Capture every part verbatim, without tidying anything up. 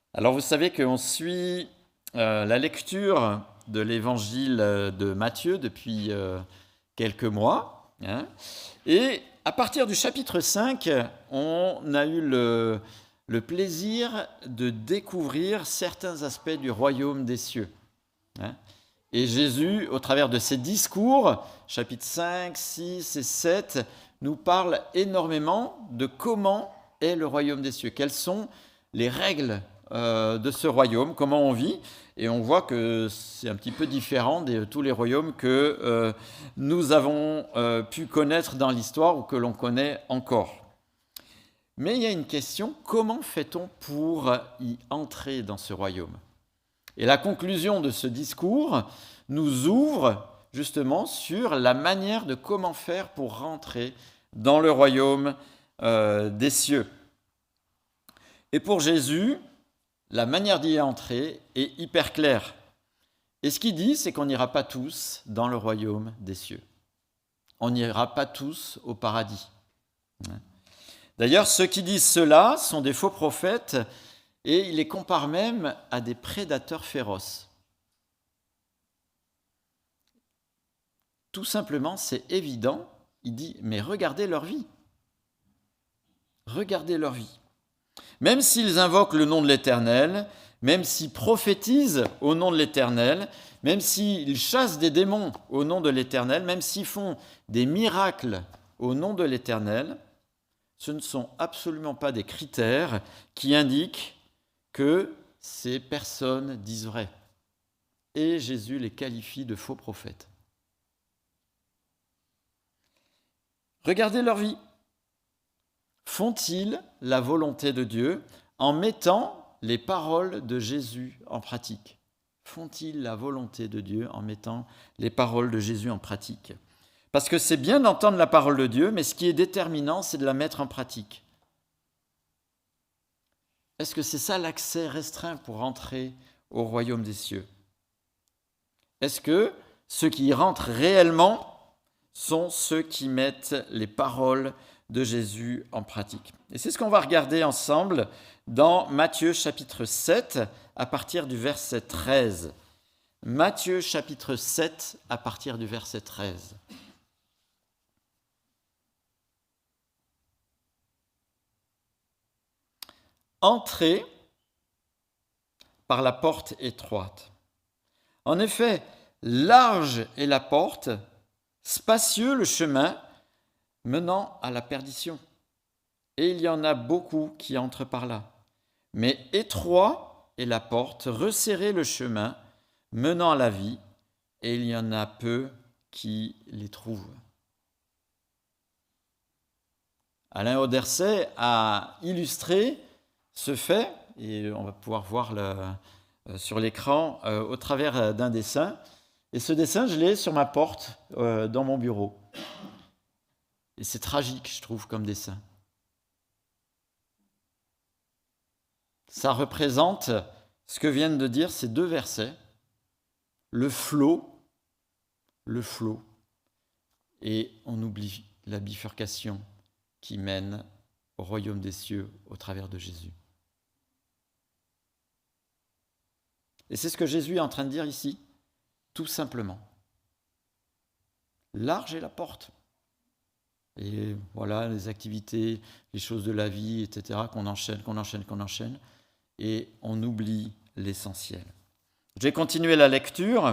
Alors vous savez qu'on suit euh, la lecture de l'évangile de Matthieu depuis euh, quelques mois. Hein, et à partir du chapitre cinq, on a eu le, le plaisir de découvrir certains aspects du royaume des cieux. Hein. Et Jésus, au travers de ses discours, chapitres cinq, six et sept, nous parle énormément de comment est le royaume des cieux, quelles sont les règles euh, de ce royaume, comment on vit. Et on voit que c'est un petit peu différent de tous les royaumes que euh, nous avons euh, pu connaître dans l'histoire ou que l'on connaît encore. Mais il y a une question, comment fait-on pour y entrer dans ce royaume ? Et la conclusion de ce discours nous ouvre justement sur la manière de comment faire pour rentrer dans le royaume euh, des cieux. Et pour Jésus, la manière d'y entrer est hyper claire. Et ce qu'il dit, c'est qu'on n'ira pas tous dans le royaume des cieux. On n'ira pas tous au paradis. D'ailleurs, ceux qui disent cela sont des faux prophètes et il les compare même à des prédateurs féroces. Tout simplement, c'est évident, il dit, mais regardez leur vie. Regardez leur vie. Même s'ils invoquent le nom de l'Éternel, même s'ils prophétisent au nom de l'Éternel, même s'ils chassent des démons au nom de l'Éternel, même s'ils font des miracles au nom de l'Éternel, ce ne sont absolument pas des critères qui indiquent que ces personnes disent vrai. Et Jésus les qualifie de faux prophètes. Regardez leur vie. Font-ils la volonté de Dieu en mettant les paroles de Jésus en pratique ? Font-ils la volonté de Dieu en mettant les paroles de Jésus en pratique ? Parce que c'est bien d'entendre la parole de Dieu, mais ce qui est déterminant, c'est de la mettre en pratique. Est-ce que c'est ça l'accès restreint pour entrer au royaume des cieux ? Est-ce que ceux qui y rentrent réellement sont ceux qui mettent les paroles de Jésus en pratique ? Et c'est ce qu'on va regarder ensemble dans Matthieu chapitre sept à partir du verset treize. Matthieu chapitre sept à partir du verset treize. Entrez par la porte étroite. En effet, large est la porte, spacieux le chemin menant à la perdition. Et il y en a beaucoup qui entrent par là. Mais étroit est la porte, resserré le chemin menant à la vie, et il y en a peu qui les trouvent. Alain Auderset a illustré ce fait, et on va pouvoir voir le, euh, sur l'écran euh, au travers d'un dessin. Et ce dessin, je l'ai sur ma porte euh, dans mon bureau. Et c'est tragique, je trouve, comme dessin. Ça représente ce que viennent de dire ces deux versets, le flot, le flot, et on oublie la bifurcation qui mène au royaume des cieux au travers de Jésus. Et c'est ce que Jésus est en train de dire ici, tout simplement. Large est la porte. Et voilà, les activités, les choses de la vie, et cetera, qu'on enchaîne, qu'on enchaîne, qu'on enchaîne, et on oublie l'essentiel. Je vais continuer la lecture,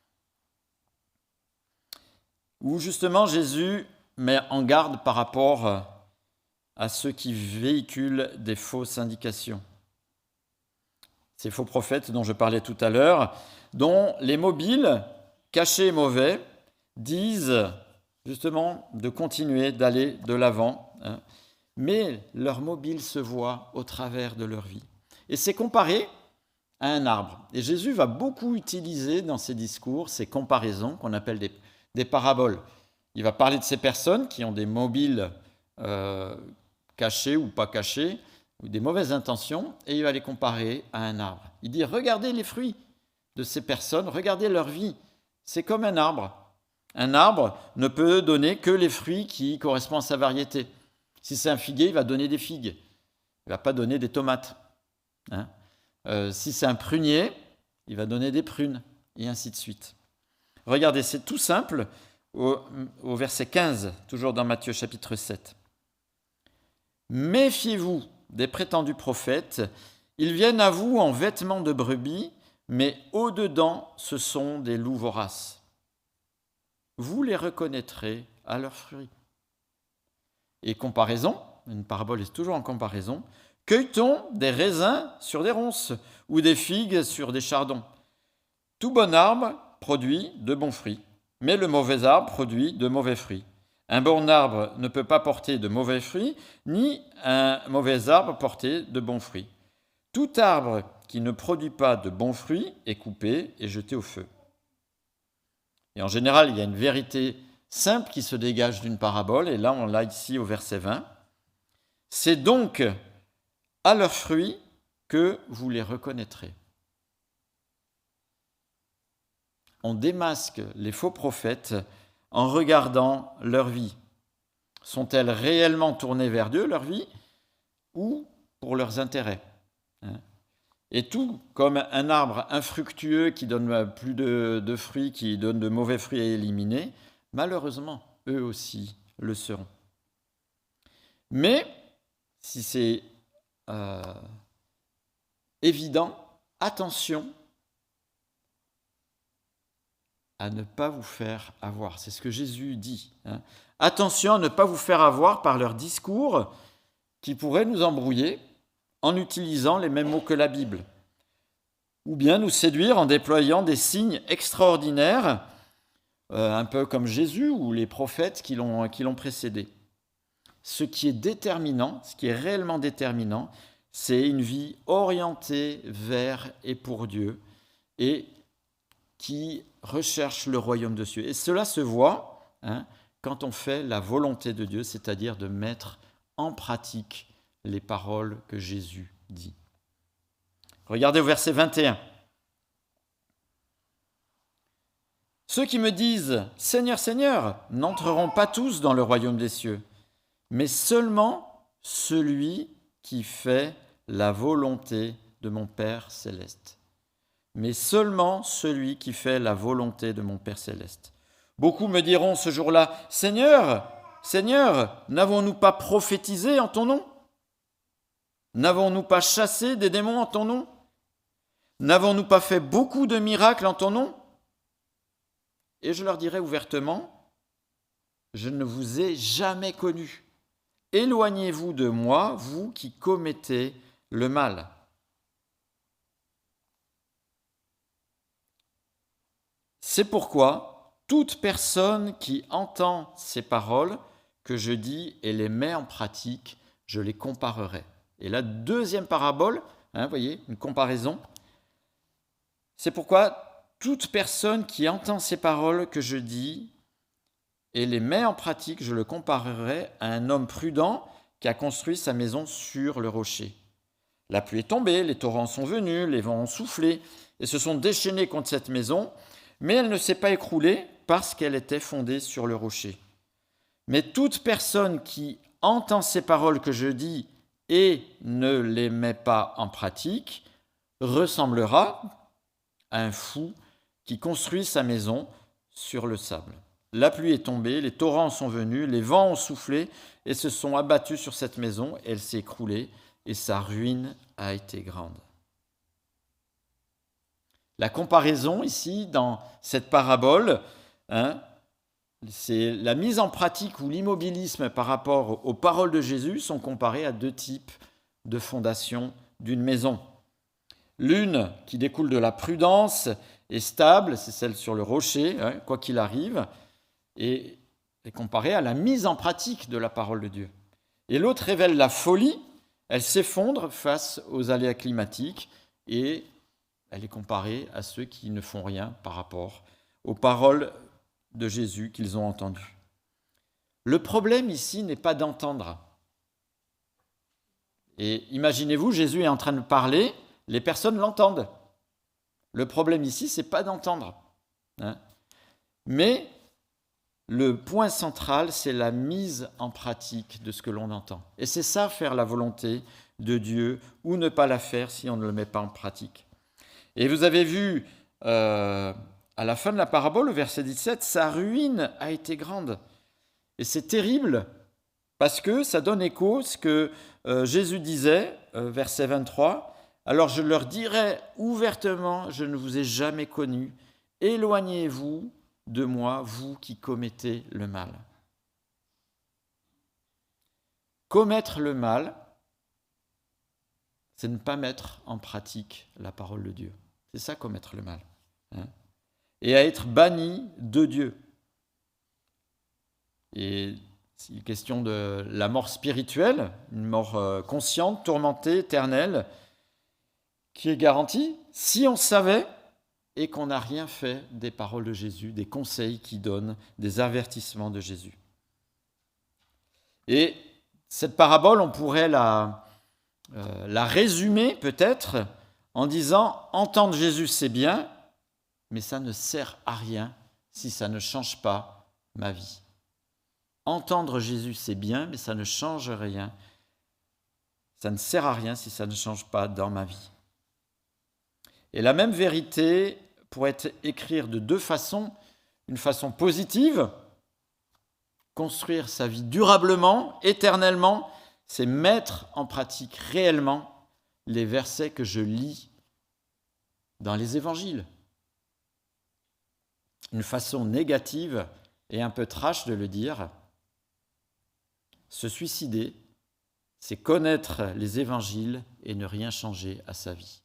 où justement Jésus met en garde par rapport à ceux qui véhiculent des fausses indications. Ces faux prophètes dont je parlais tout à l'heure, dont les mobiles, cachés et mauvais, disent justement de continuer, d'aller de l'avant, hein, mais leur mobile se voit au travers de leur vie. Et c'est comparé à un arbre. Et Jésus va beaucoup utiliser dans ses discours ces comparaisons qu'on appelle des, des paraboles. Il va parler de ces personnes qui ont des mobiles euh, cachés ou pas cachés, ou des mauvaises intentions, et il va les comparer à un arbre. Il dit, regardez les fruits de ces personnes, regardez leur vie. C'est comme un arbre. Un arbre ne peut donner que les fruits qui correspondent à sa variété. Si c'est un figuier, il va donner des figues. Il ne va pas donner des tomates. Hein ? Euh, si c'est un prunier, il va donner des prunes, et ainsi de suite. Regardez, c'est tout simple, au, au verset quinze, toujours dans Matthieu chapitre sept. « Méfiez-vous des prétendus prophètes, ils viennent à vous en vêtements de brebis, mais au-dedans, ce sont des loups voraces. Vous les reconnaîtrez à leurs fruits. » Et comparaison, une parabole est toujours en comparaison, « Cueille-t-on des raisins sur des ronces ou des figues sur des chardons? Tout bon arbre produit de bons fruits, mais le mauvais arbre produit de mauvais fruits. Un bon arbre ne peut pas porter de mauvais fruits, ni un mauvais arbre porter de bons fruits. Tout arbre qui ne produit pas de bons fruits est coupé et jeté au feu. » Et en général, il y a une vérité simple qui se dégage d'une parabole, et là on l'a ici au verset vingt. « C'est donc à leurs fruits que vous les reconnaîtrez. » On démasque les faux prophètes en regardant leur vie. Sont-elles réellement tournées vers Dieu, leur vie, ou pour leurs intérêts? Et tout comme un arbre infructueux qui donne plus de, de fruits, qui donne de mauvais fruits à éliminer, malheureusement, eux aussi le seront. Mais, si c'est euh, évident, attention à ne pas vous faire avoir. C'est ce que Jésus dit. Hein. Attention à ne pas vous faire avoir par leurs discours qui pourraient nous embrouiller en utilisant les mêmes mots que la Bible, ou bien nous séduire en déployant des signes extraordinaires, euh, un peu comme Jésus ou les prophètes qui l'ont, qui l'ont précédé. Ce qui est déterminant, ce qui est réellement déterminant, c'est une vie orientée vers et pour Dieu et qui recherche le royaume de Dieu. Et cela se voit hein, quand on fait la volonté de Dieu, c'est-à-dire de mettre en pratique les paroles que Jésus dit. Regardez au verset vingt et un. « Ceux qui me disent « Seigneur, Seigneur » n'entreront pas tous dans le royaume des cieux, mais seulement celui qui fait la volonté de mon Père céleste. Mais seulement celui qui fait la volonté de mon Père céleste. Beaucoup me diront ce jour-là, « Seigneur, Seigneur, n'avons-nous pas prophétisé en ton nom ? N'avons-nous pas chassé des démons en ton nom ? N'avons-nous pas fait beaucoup de miracles en ton nom ? » Et je leur dirai ouvertement, « Je ne vous ai jamais connus. Éloignez-vous de moi, vous qui commettez le mal. » C'est pourquoi toute personne qui entend ces paroles que je dis et les met en pratique, je les comparerai. Et la deuxième parabole, hein, vous voyez, une comparaison. C'est pourquoi toute personne qui entend ces paroles que je dis et les met en pratique, je le comparerai à un homme prudent qui a construit sa maison sur le rocher. La pluie est tombée, les torrents sont venus, les vents ont soufflé et se sont déchaînés contre cette maison, mais elle ne s'est pas écroulée parce qu'elle était fondée sur le rocher. Mais toute personne qui entend ces paroles que je dis et ne les met pas en pratique ressemblera à un fou qui construit sa maison sur le sable. La pluie est tombée, les torrents sont venus, les vents ont soufflé et se sont abattus sur cette maison. Elle s'est écroulée et sa ruine a été grande. La comparaison ici, dans cette parabole, hein, c'est la mise en pratique ou l'immobilisme par rapport aux paroles de Jésus sont comparés à deux types de fondations d'une maison. L'une qui découle de la prudence est stable, c'est celle sur le rocher, hein, quoi qu'il arrive, et est comparée à la mise en pratique de la parole de Dieu. Et l'autre révèle la folie, elle s'effondre face aux aléas climatiques et elle est comparée à ceux qui ne font rien par rapport aux paroles de Jésus qu'ils ont entendues. Le problème ici n'est pas d'entendre. Et imaginez-vous, Jésus est en train de parler, les personnes l'entendent. Le problème ici, ce n'est pas d'entendre. Hein. Mais le point central, c'est la mise en pratique de ce que l'on entend. Et c'est ça, faire la volonté de Dieu ou ne pas la faire si on ne le met pas en pratique. Et vous avez vu euh, à la fin de la parabole, au verset dix-sept, sa ruine a été grande. Et c'est terrible parce que ça donne écho à ce que euh, Jésus disait, euh, verset vingt-trois, « Alors je leur dirai ouvertement, je ne vous ai jamais connus, éloignez-vous de moi, vous qui commettez le mal. » Commettre le mal, c'est ne pas mettre en pratique la parole de Dieu. C'est ça, commettre le mal. Hein, et à être banni de Dieu. Et c'est une question de la mort spirituelle, une mort consciente, tourmentée, éternelle, qui est garantie si on savait et qu'on n'a rien fait des paroles de Jésus, des conseils qu'il donne, des avertissements de Jésus. Et cette parabole, on pourrait la, euh, la résumer peut-être en disant « Entendre Jésus, c'est bien, mais ça ne sert à rien si ça ne change pas ma vie. » Entendre Jésus, c'est bien, mais ça ne change rien. Ça ne sert à rien si ça ne change pas dans ma vie. Et la même vérité pourrait écrire de deux façons. Une façon positive, construire sa vie durablement, éternellement, c'est mettre en pratique réellement les versets que je lis dans les évangiles. Une façon négative et un peu trash de le dire, se suicider, c'est connaître les évangiles et ne rien changer à sa vie.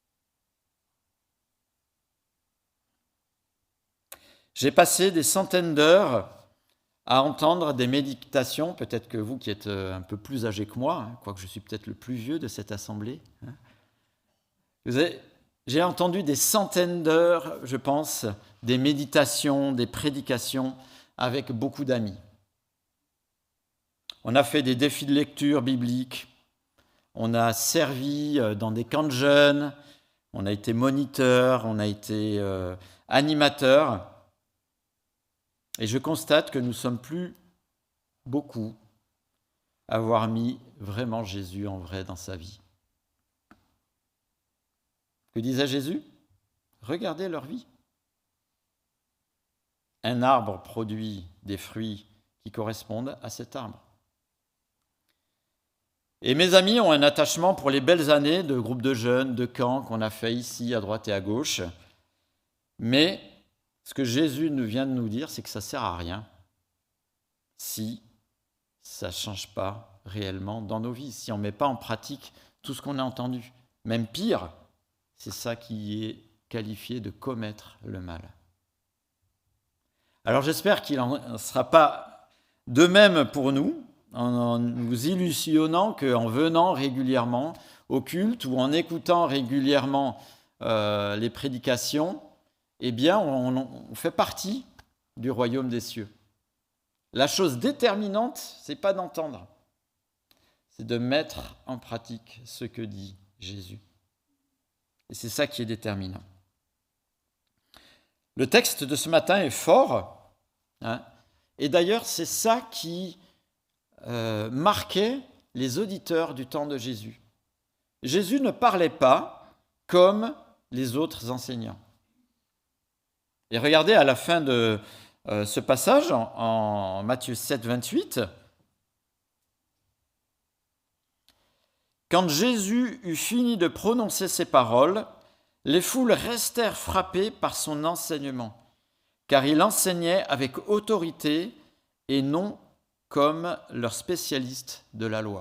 J'ai passé des centaines d'heures à entendre des méditations, peut-être que vous qui êtes un peu plus âgé que moi, hein, quoique je suis peut-être le plus vieux de cette assemblée, hein, vous avez, j'ai entendu des centaines d'heures, je pense, des méditations, des prédications avec beaucoup d'amis. On a fait des défis de lecture biblique, on a servi dans des camps de jeunes, on a été moniteur, on a été euh, animateur. Et je constate que nous ne sommes plus beaucoup à avoir mis vraiment Jésus en vrai dans sa vie. Que disait Jésus ? Regardez leur vie. Un arbre produit des fruits qui correspondent à cet arbre. Et mes amis ont un attachement pour les belles années de groupes de jeunes, de camps qu'on a fait ici, à droite et à gauche. Mais ce que Jésus nous vient de nous dire, c'est que ça ne sert à rien si ça ne change pas réellement dans nos vies, si on ne met pas en pratique tout ce qu'on a entendu. Même pire, c'est ça qui est qualifié de commettre le mal. Alors j'espère qu'il n'en sera pas de même pour nous, en nous illusionnant qu'en venant régulièrement au culte ou en écoutant régulièrement euh, les prédications, eh bien, on, on fait partie du royaume des cieux. La chose déterminante, ce n'est pas d'entendre, c'est de mettre en pratique ce que dit Jésus. Et c'est ça qui est déterminant. Le texte de ce matin est fort, hein, et d'ailleurs, c'est ça qui euh, marquait les auditeurs du temps de Jésus. Jésus ne parlait pas comme les autres enseignants. Et regardez à la fin de euh, ce passage, en, en Matthieu sept, vingt-huit, « Quand Jésus eut fini de prononcer ces paroles, les foules restèrent frappées par son enseignement, car il enseignait avec autorité et non comme leurs spécialistes de la loi. »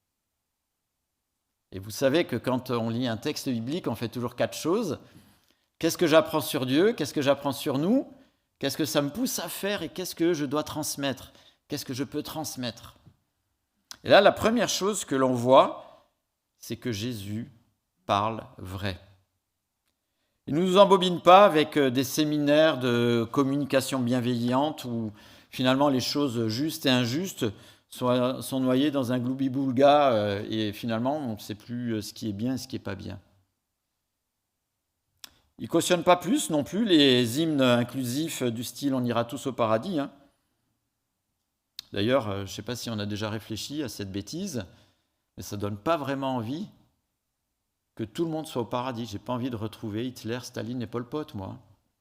Et vous savez que quand on lit un texte biblique, on fait toujours quatre choses. Qu'est-ce que j'apprends sur Dieu ? Qu'est-ce que j'apprends sur nous ? Qu'est-ce que ça me pousse à faire et qu'est-ce que je dois transmettre ? Qu'est-ce que je peux transmettre ? Et là, la première chose que l'on voit, c'est que Jésus parle vrai. Il ne nous embobine pas avec des séminaires de communication bienveillante où finalement les choses justes et injustes sont, sont noyées dans un gloubi-boulga et finalement on ne sait plus ce qui est bien et ce qui n'est pas bien. Il ne cautionne pas plus non plus les hymnes inclusifs du style « On ira tous au paradis ». Hein. D'ailleurs, je ne sais pas si on a déjà réfléchi à cette bêtise. mais ça ne donne pas vraiment envie que tout le monde soit au paradis. Je n'ai pas envie de retrouver Hitler, Staline et Pol Pot, moi.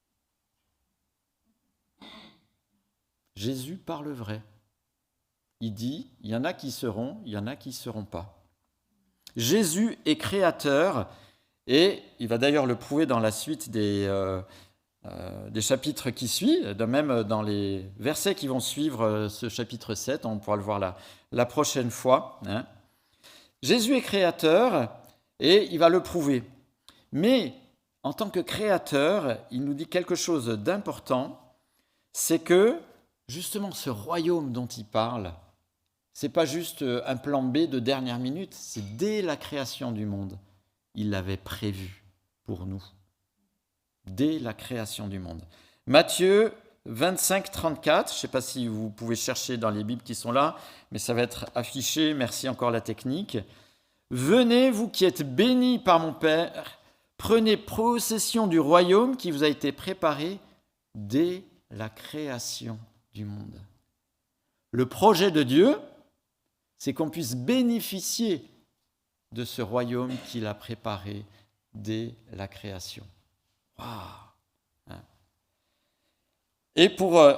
Jésus parle vrai. Il dit, il y en a qui seront, il y en a qui ne seront pas. Jésus est créateur, et il va d'ailleurs le prouver dans la suite des, euh, euh, des chapitres qui suivent, de même dans les versets qui vont suivre ce chapitre sept, on pourra le voir la, la prochaine fois. Hein. Jésus est créateur, et il va le prouver. Mais en tant que créateur, il nous dit quelque chose d'important, c'est que justement ce royaume dont il parle, ce n'est pas juste un plan B de dernière minute, c'est dès la création du monde. Il l'avait prévu pour nous. Dès la création du monde. Matthieu vingt-cinq, trente-quatre, je ne sais pas si vous pouvez chercher dans les Bibles qui sont là, mais ça va être affiché, merci encore la technique. Venez, vous qui êtes bénis par mon Père, prenez possession du royaume qui vous a été préparé dès la création du monde. Le projet de Dieu, c'est qu'on puisse bénéficier de ce royaume qu'il a préparé dès la création. Waouh! Et pour euh,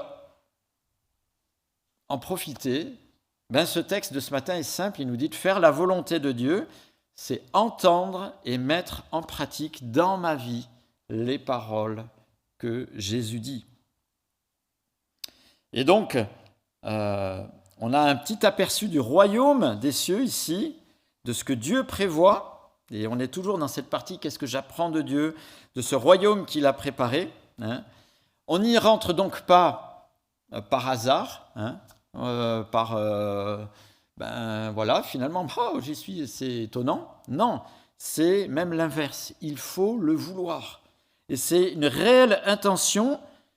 en profiter, ben ce texte de ce matin est simple, il nous dit de faire la volonté de Dieu, c'est entendre et mettre en pratique dans ma vie les paroles que Jésus dit. Et donc, euh, on a un petit aperçu du royaume des cieux ici, de ce que Dieu prévoit, et on est toujours dans cette partie, qu'est-ce que j'apprends de Dieu, de ce royaume qu'il a préparé. Hein. On n'y rentre donc pas euh, par hasard, hein, euh, par, euh, ben voilà, finalement, oh, j'y suis, c'est étonnant. Non, c'est même l'inverse, il faut le vouloir. Et c'est une réelle intention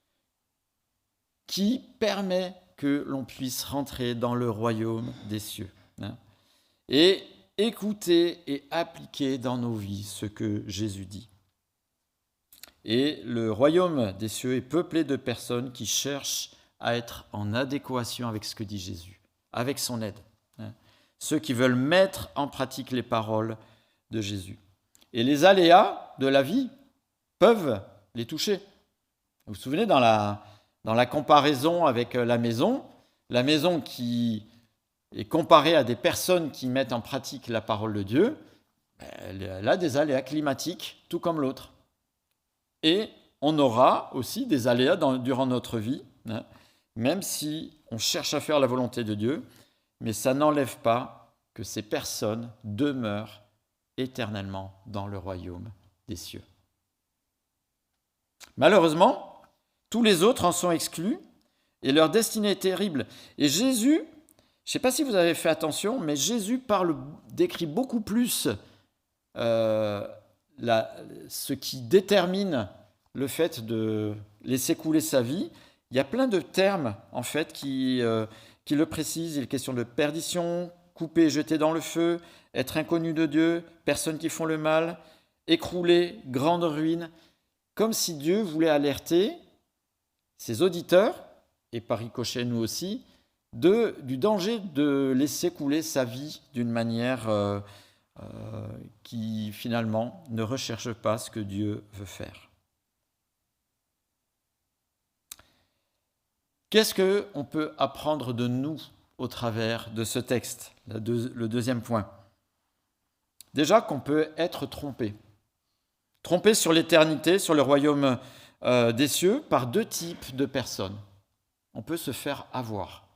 qui permet que l'on puisse rentrer dans le royaume des cieux. Hein, et écouter et appliquer dans nos vies ce que Jésus dit. Et le royaume des cieux est peuplé de personnes qui cherchent à être en adéquation avec ce que dit Jésus, avec son aide. Hein. Ceux qui veulent mettre en pratique les paroles de Jésus. Et les aléas de la vie peuvent les toucher. Vous vous souvenez, dans la, dans la comparaison avec la maison, la maison qui est comparée à des personnes qui mettent en pratique la parole de Dieu, elle a des aléas climatiques, tout comme l'autre. Et on aura aussi des aléas dans, durant notre vie, hein, même si on cherche à faire la volonté de Dieu, mais ça n'enlève pas que ces personnes demeurent éternellement dans le royaume des cieux. Malheureusement, tous les autres en sont exclus et leur destinée est terrible. Et Jésus, je ne sais pas si vous avez fait attention, mais Jésus parle, décrit beaucoup plus euh, la, ce qui détermine le fait de laisser couler sa vie. Il y a plein de termes en fait qui, euh, qui le précisent. Il est question de perdition, coupé, jeté dans le feu, être inconnu de Dieu, personnes qui font le mal, écrouler, grande ruine. Comme si Dieu voulait alerter ses auditeurs, et par ricochet nous aussi, de, du danger de laisser couler sa vie d'une manière euh, euh, qui finalement ne recherche pas ce que Dieu veut faire. Qu'est-ce qu'on peut apprendre de nous au travers de ce texte, le, deux, le deuxième point? Déjà qu'on peut être trompé. Trompé sur l'éternité, sur le royaume euh, des cieux, par deux types de personnes. On peut se faire avoir.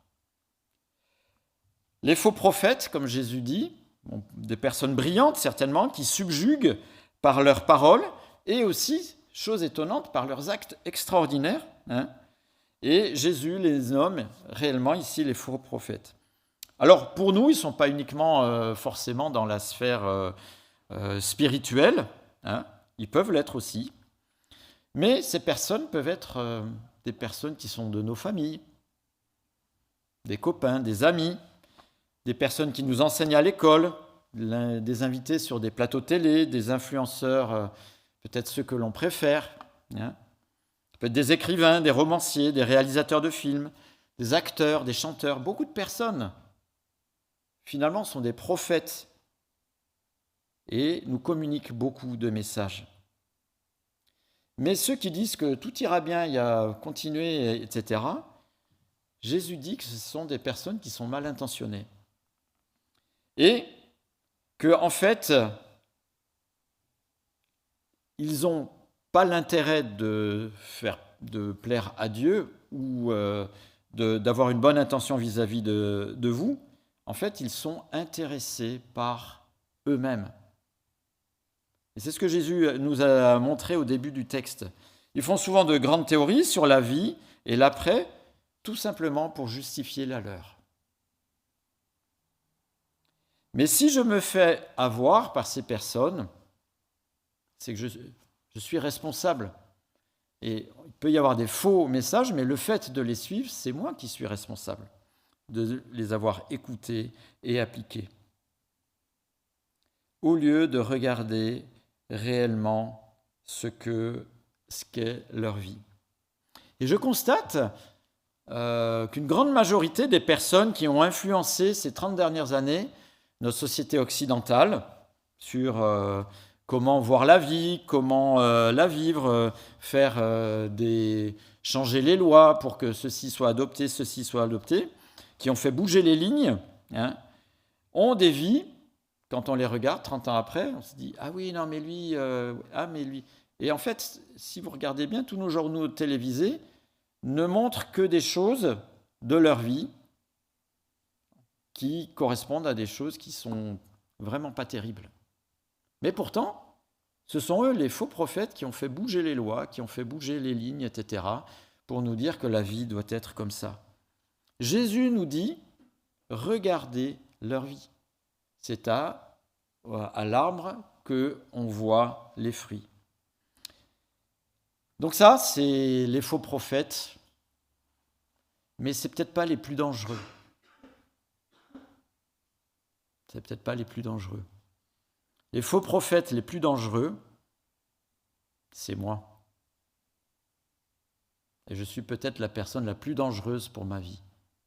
Les faux prophètes, comme Jésus dit, bon, des personnes brillantes certainement, qui subjuguent par leurs paroles, et aussi, chose étonnante, par leurs actes extraordinaires. Hein, et Jésus les nomme réellement ici les faux prophètes. Alors pour nous, ils ne sont pas uniquement euh, forcément dans la sphère euh, euh, spirituelle, hein, ils peuvent l'être aussi, mais ces personnes peuvent être euh, des personnes qui sont de nos familles, des copains, des amis, des personnes qui nous enseignent à l'école, des invités sur des plateaux télé, des influenceurs, euh, peut-être ceux que l'on préfère, hein. Ça peut être des écrivains, des romanciers, des réalisateurs de films, des acteurs, des chanteurs, beaucoup de personnes, finalement, sont des prophètes et nous communiquent beaucoup de messages. Mais ceux qui disent que tout ira bien, il y a continuer, et cetera, Jésus dit que ce sont des personnes qui sont mal intentionnées. Et que, en fait, ils n'ont pas l'intérêt de, faire, de plaire à Dieu ou euh, de, d'avoir une bonne intention vis-à-vis de, de vous. En fait, ils sont intéressés par eux-mêmes. Et c'est ce que Jésus nous a montré au début du texte. Ils font souvent de grandes théories sur la vie et l'après, tout simplement pour justifier la leur. Mais si je me fais avoir par ces personnes, c'est que je, je suis responsable. Et il peut y avoir des faux messages, mais le fait de les suivre, c'est moi qui suis responsable de les avoir écoutés et appliqués. Au lieu de regarder réellement ce, que, ce qu'est leur vie. Et je constate euh, qu'une grande majorité des personnes qui ont influencé ces trente dernières années notre société occidentale sur euh, comment voir la vie, comment euh, la vivre, euh, faire euh, des... changer les lois pour que ceci soit adopté, ceci soit adopté, qui ont fait bouger les lignes, hein, ont des vies. Quand on les regarde, trente ans après, on se dit « Ah oui, non, mais lui, euh, ah, mais lui... » Et en fait, si vous regardez bien, tous nos journaux télévisés ne montrent que des choses de leur vie qui correspondent à des choses qui sont vraiment pas terribles. Mais pourtant, ce sont eux, les faux prophètes, qui ont fait bouger les lois, qui ont fait bouger les lignes, et cetera, pour nous dire que la vie doit être comme ça. Jésus nous dit « Regardez leur vie ». C'est à, à l'arbre qu'on voit les fruits. Donc ça, c'est les faux prophètes, mais c'est peut-être pas les plus dangereux. C'est peut-être pas les plus dangereux. Les faux prophètes les plus dangereux, c'est moi. Et je suis peut-être la personne la plus dangereuse pour ma vie.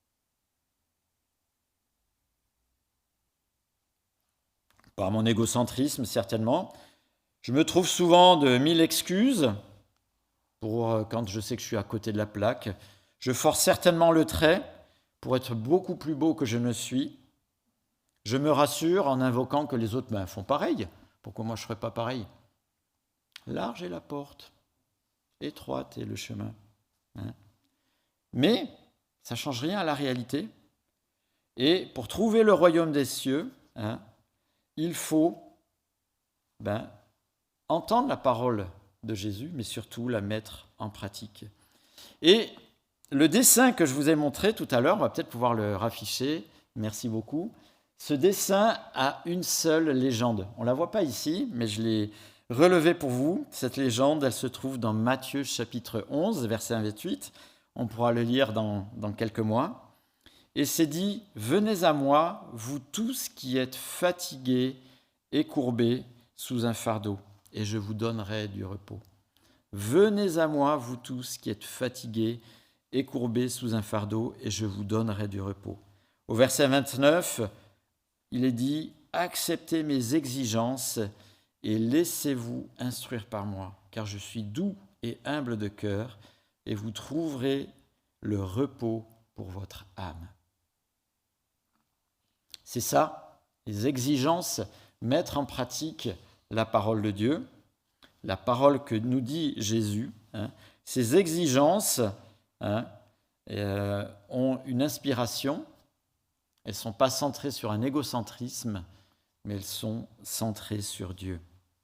Par mon égocentrisme, certainement. Je me trouve souvent de mille excuses pour quand je sais que je suis à côté de la plaque. Je force certainement le trait pour être beaucoup plus beau que je ne suis. Je me rassure en invoquant que les autres ben, font pareil. Pourquoi moi je ne ferais pas pareil ? Large est la porte, étroite est le chemin. Hein ? Mais ça ne change rien à la réalité. Et pour trouver le royaume des cieux, hein, il faut ben, entendre la parole de Jésus, mais surtout la mettre en pratique. Et le dessin que je vous ai montré tout à l'heure, on va peut-être pouvoir le rafficher, merci beaucoup. Ce dessin a une seule légende. On ne la voit pas ici, mais je l'ai relevée pour vous. Cette légende, elle se trouve dans Matthieu chapitre onze, verset vingt-huit. On pourra le lire dans, dans quelques mois. Et c'est dit « Venez à moi, vous tous qui êtes fatigués et courbés sous un fardeau, et je vous donnerai du repos. Venez à moi, vous tous qui êtes fatigués et courbés sous un fardeau, et je vous donnerai du repos. » Au verset vingt-neuf, il est dit « Acceptez mes exigences et laissez-vous instruire par moi, car je suis doux et humble de cœur, et vous trouverez le repos pour votre âme. » C'est ça, les exigences, mettre en pratique la parole de Dieu, la parole que nous dit Jésus. Hein. Ces exigences hein, euh, ont une inspiration, elles ne sont pas centrées sur un égocentrisme, mais elles sont centrées sur Dieu.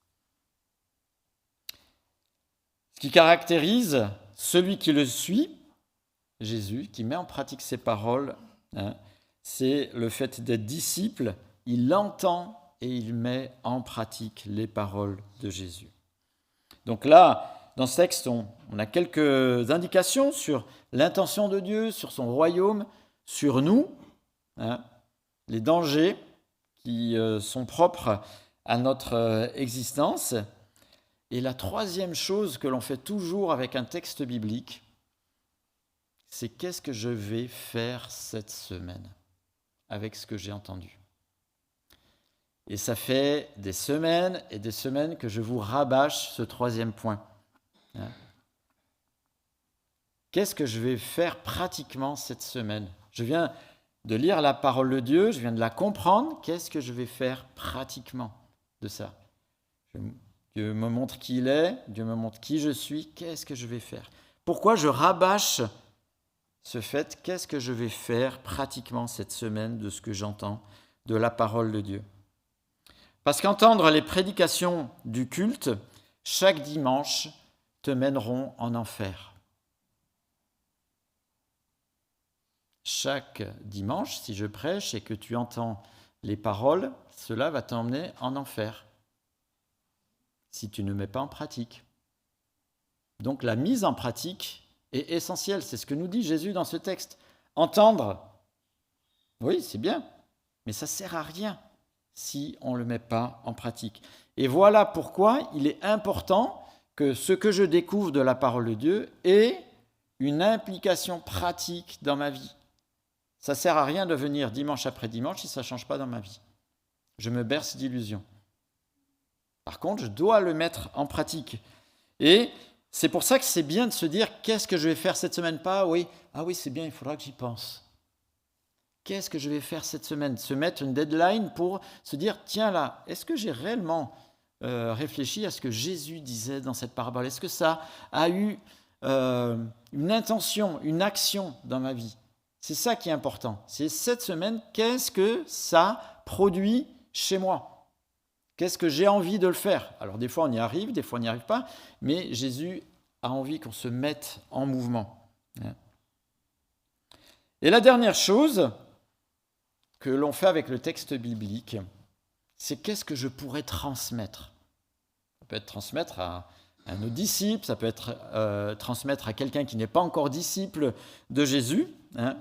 Ce qui caractérise celui qui le suit, Jésus, qui met en pratique ses paroles, hein, c'est le fait d'être disciple, il entend et il met en pratique les paroles de Jésus. Donc là, dans ce texte, on, on a quelques indications sur l'intention de Dieu, sur son royaume, sur nous, hein, les dangers qui euh, sont propres à notre euh, existence. Et la troisième chose que l'on fait toujours avec un texte biblique, c'est qu'est-ce que je vais faire cette semaine avec ce que j'ai entendu. Et ça fait des semaines et des semaines que je vous rabâche ce troisième point. Hein? Qu'est-ce que je vais faire pratiquement cette semaine? Je viens de lire la parole de Dieu, je viens de la comprendre. Qu'est-ce que je vais faire pratiquement de ça? je, Dieu me montre qui il est, Dieu me montre qui je suis. Qu'est-ce que je vais faire? Pourquoi je rabâche ce fait? Qu'est-ce que je vais faire pratiquement cette semaine de ce que j'entends de la parole de Dieu? Parce qu'entendre les prédications du culte chaque dimanche te mèneront en enfer. Chaque dimanche, si je prêche et que tu entends les paroles, cela va t'emmener en enfer si tu ne mets pas en pratique. Donc la mise en pratique est essentielle, c'est ce que nous dit Jésus dans ce texte. Entendre, oui, c'est bien, mais ça ne sert à rien si on ne le met pas en pratique. Et voilà pourquoi il est important que ce que je découvre de la parole de Dieu ait une implication pratique dans ma vie. Ça ne sert à rien de venir dimanche après dimanche si ça ne change pas dans ma vie. Je me berce d'illusions. Par contre, je dois le mettre en pratique. Et c'est pour ça que c'est bien de se dire qu'est-ce que je vais faire cette semaine? Pas, oui, ah oui, c'est bien, il faudra que j'y pense. Qu'est-ce que je vais faire cette semaine? Se mettre une deadline pour se dire, tiens là, est-ce que j'ai réellement euh, réfléchi à ce que Jésus disait dans cette parabole? Est-ce que ça a eu euh, une intention, une action dans ma vie? C'est ça qui est important. C'est cette semaine, qu'est-ce que ça produit chez moi? Qu'est-ce que j'ai envie de le faire? Alors des fois on y arrive, des fois on n'y arrive pas, mais Jésus a envie qu'on se mette en mouvement. Et la dernière chose que l'on fait avec le texte biblique, c'est qu'est-ce que je pourrais transmettre? Ça peut être transmettre à à nos disciples, ça peut être euh, transmettre à quelqu'un qui n'est pas encore disciple de Jésus. Hein.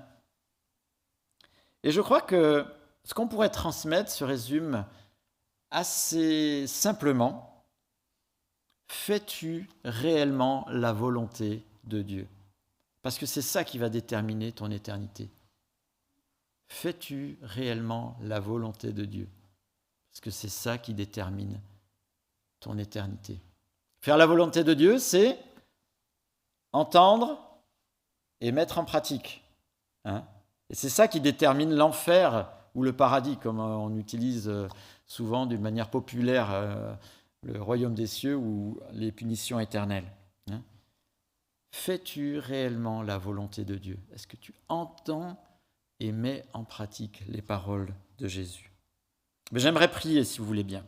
Et je crois que ce qu'on pourrait transmettre se résume assez simplement. Fais-tu réellement la volonté de Dieu? Parce que c'est ça qui va déterminer ton éternité. Fais-tu réellement la volonté de Dieu? Parce que c'est ça qui détermine ton éternité. Faire la volonté de Dieu, c'est entendre et mettre en pratique. Hein? Et c'est ça qui détermine l'enfer ou le paradis, comme on utilise souvent d'une manière populaire euh, le royaume des cieux ou les punitions éternelles. Hein? Fais-tu réellement la volonté de Dieu? Est-ce que tu entends et mets en pratique les paroles de Jésus? Mais j'aimerais prier, si vous voulez bien.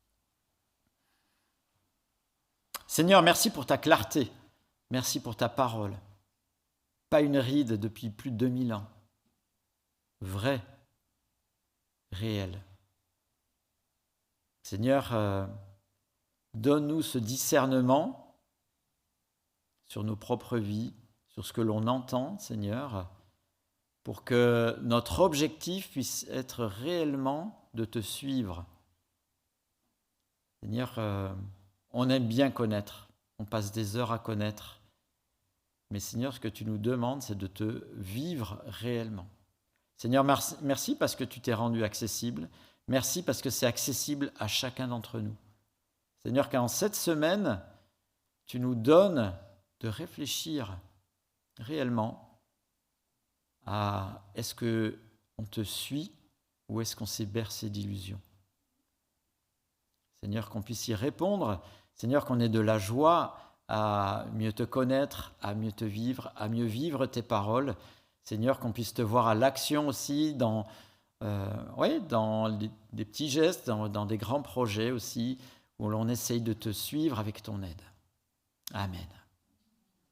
Seigneur, merci pour ta clarté, merci pour ta parole. Pas une ride depuis plus de deux mille ans. Vrai, réel. Seigneur, euh, donne-nous ce discernement sur nos propres vies, sur ce que l'on entend, Seigneur, pour que notre objectif puisse être réellement de te suivre. Seigneur, euh, on aime bien connaître, on passe des heures à connaître, mais Seigneur, ce que tu nous demandes, c'est de te vivre réellement. Seigneur, merci parce que tu t'es rendu accessible, merci parce que c'est accessible à chacun d'entre nous. Seigneur, qu'en cette semaine, tu nous donnes de réfléchir réellement à est-ce qu'on te suit ou est-ce qu'on s'est bercé d'illusions. Seigneur, qu'on puisse y répondre. Seigneur, qu'on ait de la joie à mieux te connaître, à mieux te vivre, à mieux vivre tes paroles. Seigneur, qu'on puisse te voir à l'action aussi dans, euh, ouais, dans les, des petits gestes, dans, dans des grands projets aussi, où l'on essaye de te suivre avec ton aide. Amen.